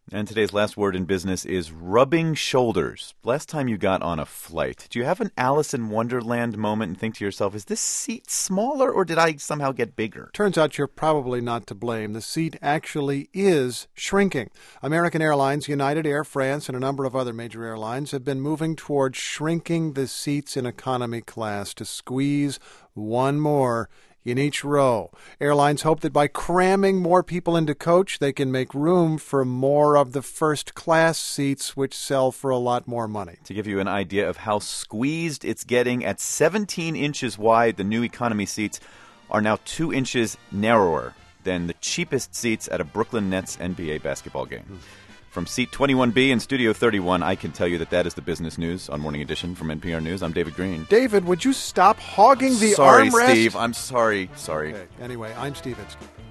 And today's last word in business is rubbing shoulders. Last time you got on a flight, do you have an Alice in Wonderland moment and think to yourself, is this seat smaller or did I somehow get bigger? Turns out you're probably not to blame. The seat actually is shrinking. American Airlines, United, Air France, and a number of other major airlines have been moving towards shrinking the seats in economy class to squeeze one more in each row. Airlines hope that by cramming more people into coach, they can make room for more of the first-class seats, which sell for a lot more money. To give you an idea of how squeezed it's getting, at 17 inches wide, the new economy seats are now 2 inches narrower than the cheapest seats at a Brooklyn Nets NBA basketball game. From seat 21B in Studio 31, I can tell you that is the business news on Morning Edition from NPR News. I'm David Green. David, would you stop hogging the sorry, armrest? Steve. I'm sorry. Okay. Anyway, I'm Steve Inskeep.